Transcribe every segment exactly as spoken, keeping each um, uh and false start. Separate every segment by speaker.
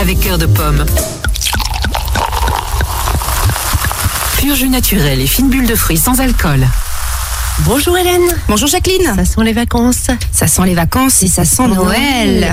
Speaker 1: avec cœur de pomme. Pur jus naturel et fine bulle de fruits sans alcool.
Speaker 2: Bonjour Hélène.
Speaker 3: Bonjour Jacqueline.
Speaker 2: Ça sent les vacances.
Speaker 3: Ça sent les vacances et ça sent Noël.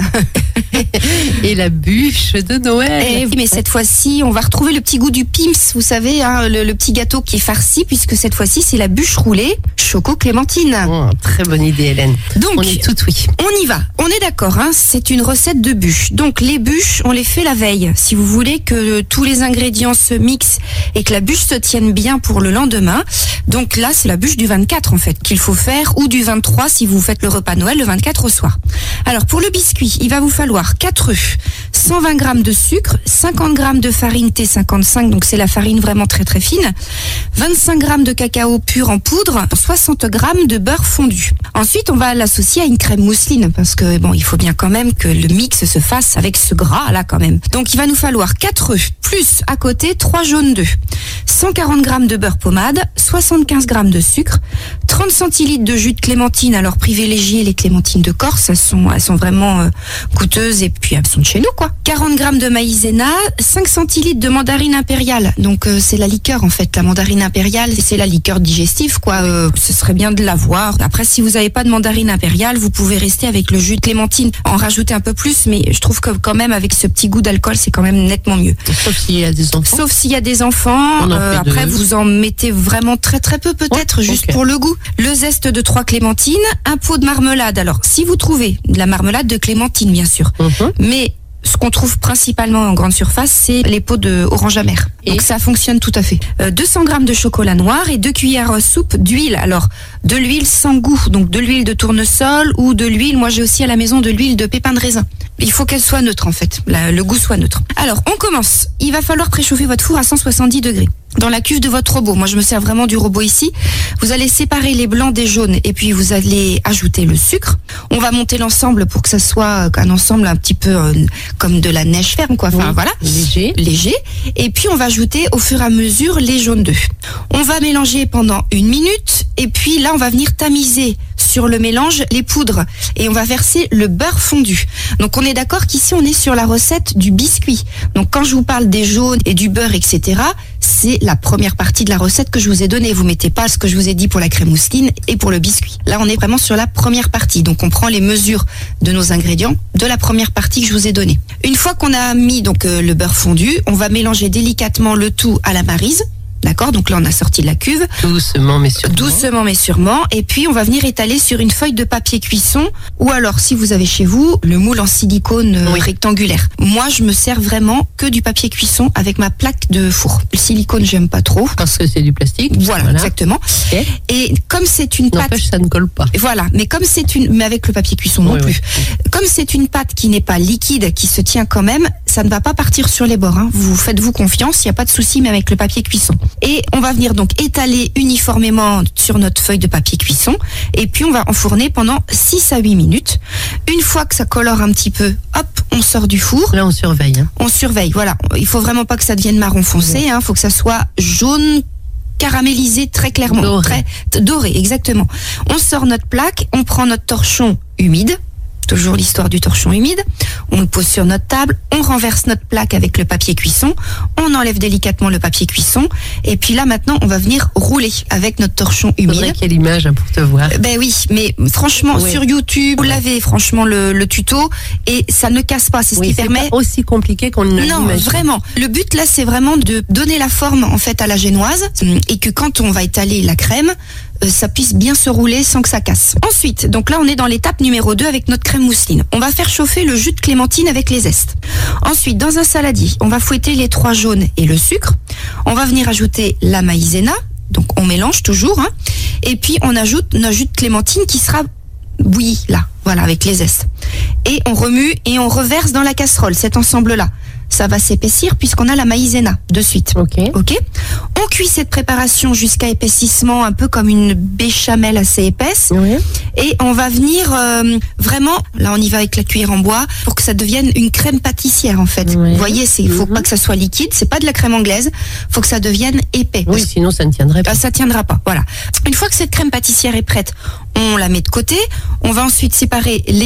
Speaker 2: Et la bûche de Noël.
Speaker 3: Et oui, mais cette fois-ci, on va retrouver le petit goût du Pim's, vous savez, hein, le, le petit gâteau qui est farci, puisque cette fois-ci, c'est la bûche roulée choco-clémentine.
Speaker 2: Oh, très bonne idée Hélène.
Speaker 3: Donc,
Speaker 2: on est tout oui.
Speaker 3: On y va. On est d'accord, hein, c'est une recette de bûche. Donc, les bûches, on les fait la veille. Si vous voulez que tous les ingrédients se mixent et que la bûche se tienne bien pour le lendemain. Donc là, c'est la bûche du vingt-quatre, en fait, qu'il faut faire, ou du vingt-trois si vous faites le repas de Noël le vingt-quatre au soir. Alors, pour le biscuit, il va vous falloir quatre œufs, cent vingt grammes de sucre, cinquante grammes de farine T cinquante-cinq, donc c'est la farine vraiment très très fine, vingt-cinq grammes de cacao pur en poudre, soixante grammes de beurre fondu. Ensuite, on va l'associer à une crème mousseline, parce que bon, il faut bien quand même que le mix se fasse avec ce gras là quand même. Donc, il va nous falloir quatre œufs, plus à côté trois jaunes d'œufs, cent quarante grammes de beurre pommade, soixante-quinze grammes de sucre, trente centilitres de jus de clémentine. Alors, privilégiez les clémentines de Corse, elles sont, elles sont vraiment euh, coûteuses et puis elles sont de chez nous, quoi. quarante grammes de maïzena, cinq centilitres de mandarine impériale. Donc, euh, c'est la liqueur, en fait. La mandarine impériale, c'est la liqueur digestive, quoi. Euh, ce serait bien de l'avoir. Après, si vous n'avez pas de mandarine impériale, vous pouvez rester avec le jus de clémentine. En rajouter un peu plus, mais je trouve que quand même, avec ce petit goût d'alcool, c'est quand même nettement mieux.
Speaker 2: Sauf s'il y a des enfants.
Speaker 3: Sauf s'il y a des enfants. Euh, après, deux. Vous en mettez vraiment très très peu, peut-être, oh, juste okay. pour le goût. Le zeste de trois clémentines, un pot de marmelade. Alors, si vous trouvez de la marmelade de clémentine, bien sûr. Mm-hmm. Mais ce qu'on trouve principalement en grande surface, c'est les pots de orange amère. Et donc ça fonctionne tout à fait. Euh, deux cents grammes de chocolat noir et deux cuillères à soupe d'huile. Alors, de l'huile sans goût, donc de l'huile de tournesol ou de l'huile, moi j'ai aussi à la maison de l'huile de pépins de raisin. Il faut qu'elle soit neutre en fait, la, le goût soit neutre. Alors, on commence. Il va falloir préchauffer votre four à cent soixante-dix degrés. Dans la cuve de votre robot, moi je me sers vraiment du robot ici, vous allez séparer les blancs des jaunes et puis vous allez ajouter le sucre. On va monter l'ensemble pour que ça soit un ensemble un petit peu euh, comme de la neige ferme, quoi. Enfin, oui, voilà.
Speaker 2: Léger.
Speaker 3: Léger. Et puis on va ajouter au fur et à mesure les jaunes d'œufs. On va mélanger pendant une minute et puis là on va venir tamiser sur le mélange les poudres et on va verser le beurre fondu. Donc on est d'accord qu'ici on est sur la recette du biscuit. Donc quand je vous parle des jaunes et du beurre, et cetera, c'est la première partie de la recette que je vous ai donnée. Vous mettez pas ce que je vous ai dit pour la crème mousseline et pour le biscuit. Là, on est vraiment sur la première partie. Donc, on prend les mesures de nos ingrédients de la première partie que je vous ai donnée. Une fois qu'on a mis donc euh, le beurre fondu, on va mélanger délicatement le tout à la maryse. D'accord, donc là on a sorti de la cuve.
Speaker 2: Doucement mais sûrement.
Speaker 3: Doucement mais sûrement. Et puis on va venir étaler sur une feuille de papier cuisson ou alors si vous avez chez vous le moule en silicone oui. rectangulaire. Moi je me sers vraiment que du papier cuisson avec ma plaque de four. Le silicone j'aime pas trop.
Speaker 2: Parce que c'est du plastique.
Speaker 3: Voilà, voilà. Exactement. Okay. Et comme c'est une pâte.
Speaker 2: N'empêche ça ne colle pas.
Speaker 3: Voilà, mais comme c'est une. Mais avec le papier cuisson non oui, plus. Oui. Comme c'est une pâte qui n'est pas liquide, qui se tient quand même, ça ne va pas partir sur les bords. Hein. Vous faites-vous confiance, il n'y a pas de souci, mais avec le papier cuisson. Et on va venir donc étaler uniformément sur notre feuille de papier cuisson et puis on va enfourner pendant six à huit minutes. Une fois que ça colore un petit peu, hop, on sort du four.
Speaker 2: Là, on surveille. Hein.
Speaker 3: On surveille, voilà. Il faut vraiment pas que ça devienne marron foncé, il hein. faut que ça soit jaune caramélisé très clairement.
Speaker 2: Doré.
Speaker 3: Très doré, exactement. On sort notre plaque, on prend notre torchon humide. Toujours l'histoire du torchon humide. On le pose sur notre table, on renverse notre plaque avec le papier cuisson, on enlève délicatement le papier cuisson, et puis là maintenant on va venir rouler avec notre torchon humide.
Speaker 2: Faudrait quelle image hein, pour te voir.
Speaker 3: Ben oui, mais franchement oui. sur YouTube, vous
Speaker 2: oui.
Speaker 3: l'avez franchement le, le tuto et ça ne casse pas. C'est ce
Speaker 2: oui,
Speaker 3: qui
Speaker 2: c'est
Speaker 3: permet.
Speaker 2: Pas aussi compliqué qu'on ne
Speaker 3: Non,
Speaker 2: l'imagine.
Speaker 3: vraiment. Le but là, c'est vraiment de donner la forme en fait à la génoise et que quand on va étaler la crème, euh, ça puisse bien se rouler sans que ça casse. Ensuite, donc là on est dans l'étape numéro deux avec notre crème mousseline. On va faire chauffer le jus de clémentine avec les zestes. Ensuite, dans un saladier, on va fouetter les trois jaunes et le sucre. On va venir ajouter la maïzena. Donc on mélange toujours. Hein, et puis on ajoute notre jus de clémentine qui sera bouilli là, voilà, avec les zestes. Et on remue et on reverse dans la casserole cet ensemble-là. Ça va s'épaissir puisqu'on a la maïzena de suite.
Speaker 2: Ok.
Speaker 3: Ok. On cuit cette préparation jusqu'à épaississement, un peu comme une béchamel assez épaisse.
Speaker 2: Oui.
Speaker 3: Et on va venir euh, vraiment, là on y va avec la cuillère en bois, pour que ça devienne une crème pâtissière en fait.
Speaker 2: Oui.
Speaker 3: Vous voyez, il faut
Speaker 2: mm-hmm.
Speaker 3: pas que ça soit liquide, c'est pas de la crème anglaise, faut que ça devienne épais.
Speaker 2: Oui, sinon ça ne tiendrait pas.
Speaker 3: Ça tiendra pas, voilà. Une fois que cette crème pâtissière est prête, on la met de côté. On va ensuite séparer les blancs des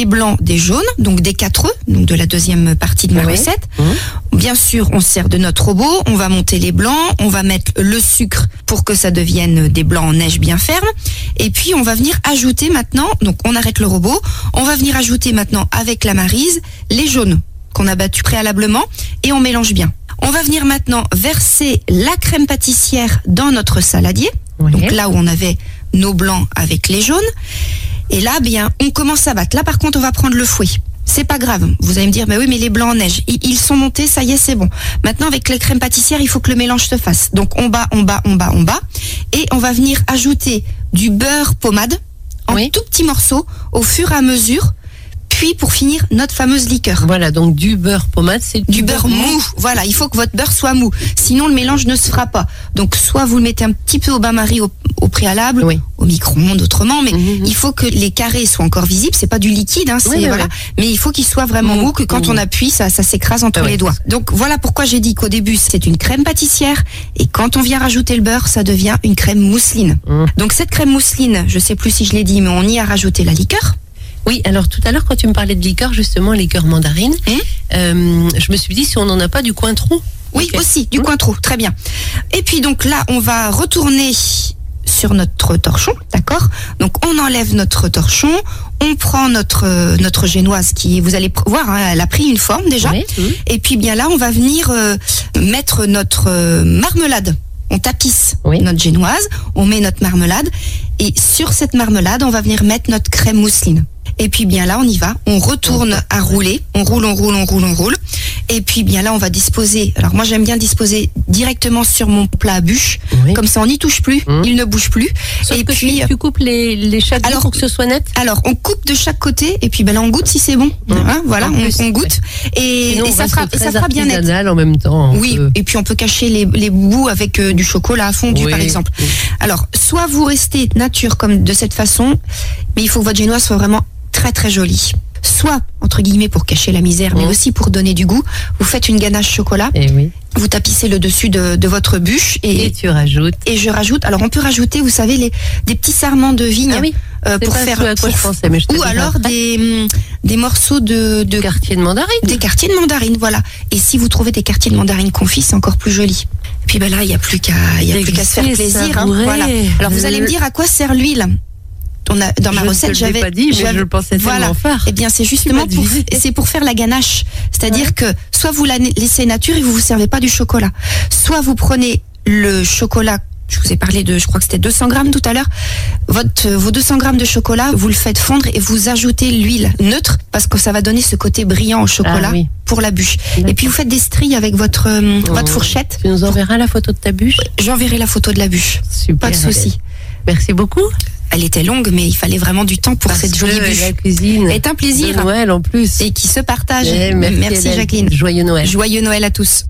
Speaker 3: des jaunes, donc des quatre œufs, donc de la deuxième partie de ma
Speaker 2: Oui.
Speaker 3: recette.
Speaker 2: Mmh.
Speaker 3: Bien sûr, on sert de notre robot, on va monter les blancs, on va mettre le sucre pour que ça devienne des blancs en neige bien fermes. Et puis, on va venir ajouter maintenant, donc on arrête le robot, on va venir ajouter maintenant avec la maryse les jaunes qu'on a battus préalablement et on mélange bien. On va venir maintenant verser la crème pâtissière dans notre saladier,
Speaker 2: Oui.
Speaker 3: donc là où on avait nos blancs avec les jaunes. Et là, bien, on commence à battre. Là, par contre, on va prendre le fouet. C'est pas grave. Vous allez me dire, mais oui, mais les blancs en neige, ils, ils sont montés, ça y est, c'est bon. Maintenant, avec la crème pâtissière, il faut que le mélange se fasse. Donc, on bat, on bat, on bat, on bat. Et on va venir ajouter du beurre pommade en
Speaker 2: Oui.
Speaker 3: tout petits morceaux au fur et à mesure. Puis, pour finir, notre fameuse liqueur.
Speaker 2: Voilà, donc du beurre pommade, c'est
Speaker 3: Du beurre mou. Voilà, il faut que votre beurre soit mou. Sinon, le mélange ne se fera pas. Donc, soit vous le mettez un petit peu au bain-marie au, au préalable,
Speaker 2: Oui.
Speaker 3: au micro-ondes autrement, mais
Speaker 2: Mhm.
Speaker 3: il faut que les carrés soient encore visibles. C'est pas du liquide, hein, c'est
Speaker 2: Oui, oui,
Speaker 3: voilà.
Speaker 2: oui.
Speaker 3: Mais il faut qu'il soit vraiment
Speaker 2: Mhm.
Speaker 3: mou, que quand
Speaker 2: Mhm.
Speaker 3: on appuie, ça, ça s'écrase entre
Speaker 2: Ah ouais.
Speaker 3: les doigts. Donc, voilà pourquoi j'ai dit qu'au début, c'est une crème pâtissière. Et quand on vient rajouter le beurre, ça devient une crème mousseline.
Speaker 2: Mhm.
Speaker 3: Donc, cette crème mousseline, je sais plus si je l'ai dit, mais on y a rajouté la liqueur.
Speaker 2: Oui, alors tout à l'heure, quand tu me parlais de liqueur, justement, liqueur mandarine,
Speaker 3: Hum.
Speaker 2: euh, je me suis dit si on n'en a pas du cointreau.
Speaker 3: Oui,
Speaker 2: Ok.
Speaker 3: aussi, du
Speaker 2: Hum.
Speaker 3: cointreau, très bien. Et puis donc là, on va retourner sur notre torchon, d'accord? Donc on enlève notre torchon, on prend notre euh, notre génoise qui, vous allez pr- voir, hein, elle a pris une forme déjà.
Speaker 2: Oui. Hum.
Speaker 3: Et puis bien là, on va venir euh, mettre notre euh, marmelade. On tapisse
Speaker 2: Oui.
Speaker 3: notre génoise, on met notre marmelade, et sur cette marmelade, on va venir mettre notre crème mousseline. Et puis bien là, on y va, on retourne à rouler, on roule, on roule, on roule, on roule. Et puis bien là, on va disposer, alors moi j'aime bien disposer directement sur mon plat à bûche,
Speaker 2: Oui.
Speaker 3: comme ça on n'y touche plus,
Speaker 2: Mmh.
Speaker 3: il ne bouge plus.
Speaker 2: Sauf
Speaker 3: et
Speaker 2: que
Speaker 3: puis,
Speaker 2: tu, tu coupes les, les chaque
Speaker 3: alors-
Speaker 2: pour que ce soit net.
Speaker 3: alors on coupe de chaque côté, et puis ben là on goûte si c'est bon.
Speaker 2: Mmh.
Speaker 3: Hein, voilà,
Speaker 2: En
Speaker 3: on,
Speaker 2: plus,
Speaker 3: on goûte. Et,
Speaker 2: Sinon,
Speaker 3: et
Speaker 2: on
Speaker 3: ça
Speaker 2: reste
Speaker 3: fera, et
Speaker 2: très
Speaker 3: ça fera bien net.
Speaker 2: artisanal en même temps. on
Speaker 3: Oui,
Speaker 2: peut-
Speaker 3: et puis on peut cacher les, les bouts avec euh, du chocolat fondu,
Speaker 2: Oui.
Speaker 3: par exemple.
Speaker 2: Oui.
Speaker 3: Alors, soit vous restez nature comme de cette façon, mais il faut que votre génoise soit vraiment très très jolie. Soit, entre guillemets, pour cacher la misère, mais
Speaker 2: Mmh.
Speaker 3: aussi pour donner du goût, vous faites une ganache chocolat,
Speaker 2: Et oui.
Speaker 3: vous tapissez le dessus de, de votre bûche et,
Speaker 2: Et tu rajoutes.
Speaker 3: et je rajoute, alors on peut rajouter, vous savez, les, des petits sarments de vigne
Speaker 2: Ah oui.
Speaker 3: euh,
Speaker 2: C'est
Speaker 3: pour
Speaker 2: pas
Speaker 3: faire...
Speaker 2: ce à quoi
Speaker 3: pour-
Speaker 2: je pensais, mais je te
Speaker 3: ou
Speaker 2: dirai
Speaker 3: alors
Speaker 2: après.
Speaker 3: des, hum, des morceaux de, de
Speaker 2: Quartier de mandarine.
Speaker 3: des quartiers de mandarine, voilà. Et si vous trouvez des quartiers de mandarine confits, c'est encore plus joli. Et puis ben là, il n'y a plus qu'à, il y a plus qu'à se faire
Speaker 2: Déguster,
Speaker 3: plaisir. Hein,
Speaker 2: savourer.
Speaker 3: voilà. Alors vous allez me dire à quoi sert l'huile. On a, dans ma
Speaker 2: Je
Speaker 3: recette,
Speaker 2: ne te l'ai
Speaker 3: j'avais
Speaker 2: pas dit, mais
Speaker 3: j'avais-
Speaker 2: je le pensais tellement
Speaker 3: voilà.
Speaker 2: fort.
Speaker 3: Eh bien, c'est justement
Speaker 2: m'as
Speaker 3: pour,
Speaker 2: deviné.
Speaker 3: c'est pour faire la ganache. C'est-à-dire que soit vous la laissez nature et vous vous servez pas du chocolat, soit vous prenez le chocolat. Je vous ai parlé de, je crois que c'était deux cents grammes tout à l'heure. Votre, vos deux cents grammes de chocolat, vous le faites fondre et vous ajoutez l'huile neutre parce que ça va donner ce côté brillant au chocolat
Speaker 2: Ah oui.
Speaker 3: pour la bûche.
Speaker 2: D'accord.
Speaker 3: Et puis vous faites des stries avec votre, euh, votre
Speaker 2: Oh.
Speaker 3: fourchette.
Speaker 2: Tu nous enverras la photo de ta bûche.
Speaker 3: J'enverrai la photo de la bûche.
Speaker 2: Super.
Speaker 3: Pas de souci.
Speaker 2: Merci beaucoup.
Speaker 3: Elle était longue, mais il fallait vraiment du temps pour
Speaker 2: Parce
Speaker 3: cette jolie
Speaker 2: que
Speaker 3: bûche.
Speaker 2: La cuisine.
Speaker 3: C'est un plaisir.
Speaker 2: De Noël en plus.
Speaker 3: Et qui se partage.
Speaker 2: Eh,
Speaker 3: Merci,
Speaker 2: Hélène.
Speaker 3: Jacqueline.
Speaker 2: Joyeux Noël.
Speaker 3: Joyeux Noël à tous.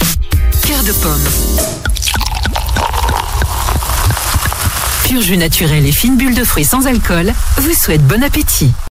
Speaker 1: Cœur de pomme. Pur jus naturel et fine bulle de fruits sans alcool vous souhaite bon appétit.